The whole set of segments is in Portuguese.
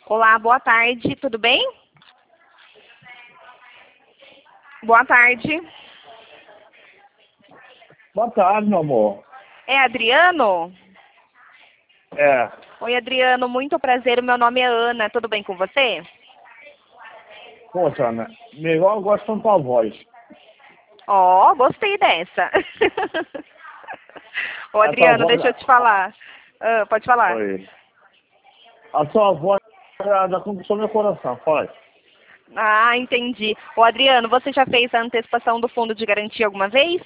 Olá, boa tarde, tudo bem? Boa tarde. Boa tarde, meu amor. É Adriano? É, Oi, Adriano, muito prazer. O meu nome é Ana. Tudo bem com você? poxa, Ana, melhor eu gosto com tua voz. Ó, gostei dessa. Ô, A tua Adriano, voz. deixa eu te falar. Pode falar. Oi. A sua voz já conquistou meu coração, fala. Ah, entendi. Ô, Adriano, você já fez a antecipação do fundo de garantia alguma vez?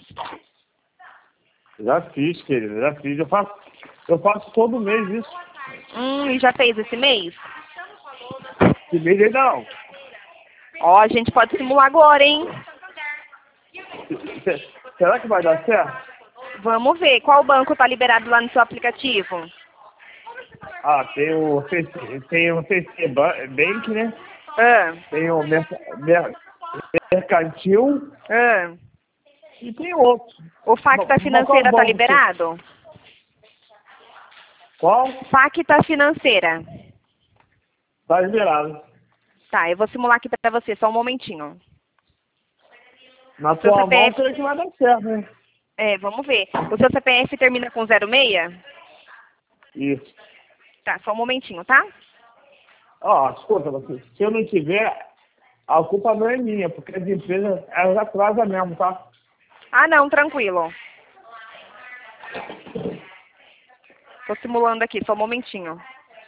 Já fiz, querido, já fiz. Eu faço todo mês isso. E já fez esse mês? Que mês ainda não. Ó, a gente pode simular agora, hein? Será que vai dar certo? Vamos ver. Qual banco tá liberado lá no seu aplicativo? Ah, tem o CC Bank, né? Ah, Tem o Mercantil ah. e tem outro. O Facta Mas qual Financeira tá banco que... liberado? Qual? Facta Financeira. Tá liberado. Tá, eu vou simular aqui pra você, só um momentinho. Na Seu tua mão, CPF... creio que vai dar certo, né? Vamos ver. O seu CPF termina com 06? Isso. Tá, só um momentinho, tá? Ó, escuta, você, se eu não tiver, a culpa não é minha, porque as empresas, elas atrasam mesmo, tá? Ah, não, tranquilo. Tô simulando aqui, só um momentinho.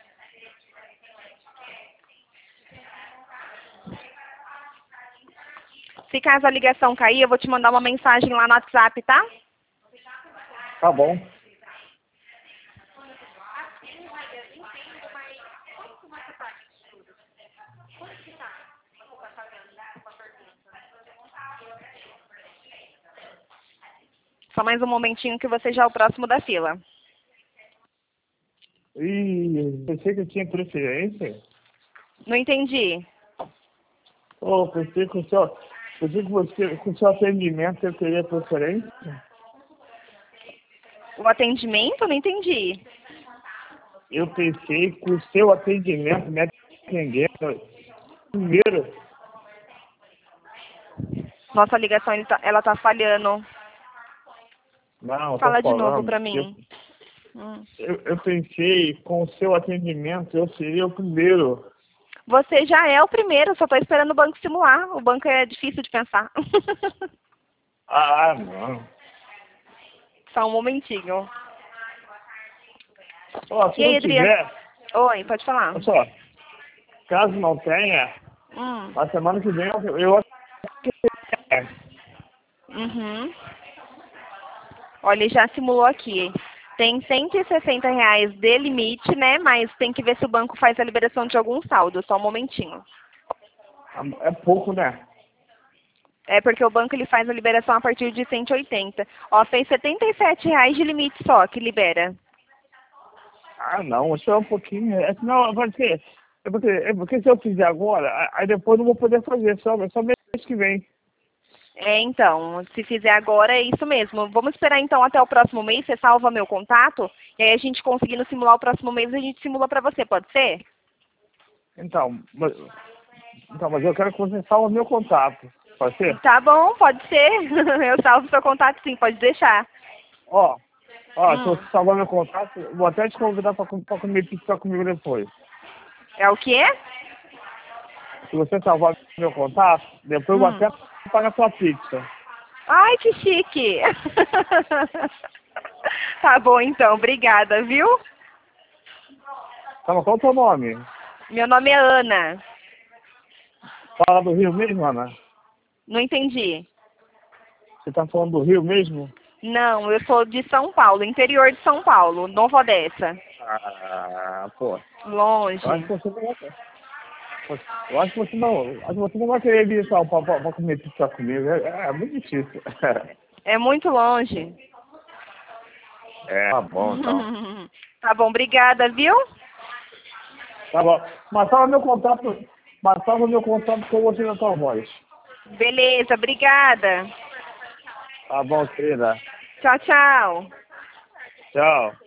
Se caso a ligação cair, eu vou te mandar uma mensagem lá no WhatsApp, tá? Tá bom. Só mais um momentinho que você já é o próximo da fila. Pensei que eu tinha preferência. Não entendi. Ô, pensei que com o seu atendimento eu teria preferência. O atendimento? Não entendi. Eu pensei que o seu atendimento me atendendo primeiro. Nossa ligação, ela tá falhando. Não, eu tô Fala de novo falando. pra Eu, mim. Hum. eu, eu pensei com o seu atendimento eu seria o primeiro. Você já é o primeiro, só tô esperando o banco simular. O banco é difícil de pensar. Ah, não. Só um momentinho. Ó, se E aí, não Adriano? tiver, Oi, pode falar. olha só, caso não tenha, Hum. na semana que vem eu acho que é. Uhum. Olha, ele já simulou aqui. Tem R$ 160 de limite, né? Mas tem que ver se o banco faz a liberação de algum saldo. Só um momentinho. É pouco, né? É porque o banco ele faz a liberação a partir de 180. Ó, fez R$ 77 de limite só que libera. Ah, não, isso é um pouquinho. Não, é porque se eu fizer agora, aí depois eu não vou poder fazer, só mês que vem. Então, se fizer agora é isso mesmo. Vamos esperar então até o próximo mês, você salva meu contato, e aí a gente conseguindo simular o próximo mês, a gente simula pra você, pode ser? Então, mas eu quero que você salve meu contato. Pode ser? Tá bom, pode ser. Eu salvo seu contato sim, pode deixar. Ó, se Hum. você salvar meu contato, eu vou até te convidar pra comer pizza comigo depois. É o quê? Se você salvar meu contato, depois eu vou Hum. até pagar sua pizza. Ai, que chique. Tá bom então, obrigada, viu? Tá, mas qual é o teu nome? Meu nome é Ana. Fala do Rio mesmo, Ana? Não entendi. Você tá falando do Rio mesmo? Não, eu sou de São Paulo, interior de São Paulo, Nova Odessa. Ah, pô. Eu acho Longe. que você não vai. Eu acho que você não vai querer vir só pra comer pizza comigo. É muito difícil. É muito longe. Tá bom, então. Tá bom, obrigada, viu? Tá bom. Mas salva meu contato com você na tua voz. Beleza, obrigada. Tá bom, querida. Tchau, tchau. Tchau.